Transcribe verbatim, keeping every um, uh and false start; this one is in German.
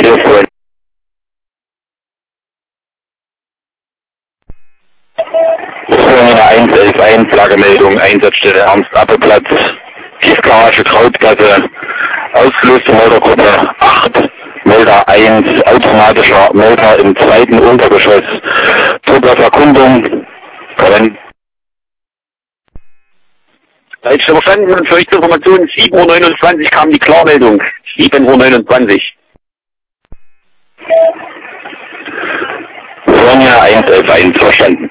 Radio eins elf eins, Lagemeldung, Einsatzstelle Ernst-Appelplatz, Tiefgarage Krautgasse, ausgelöste Motorgruppe acht, Melder eins, automatischer Melder im zweiten Untergeschoss, Druckerverkundung, Korrekt. Falsch verstanden, und für euch zur Information, sieben Uhr neunundzwanzig kam die Klarmeldung, sieben Uhr neunundzwanzig. Sonja eins elf eins, verstanden.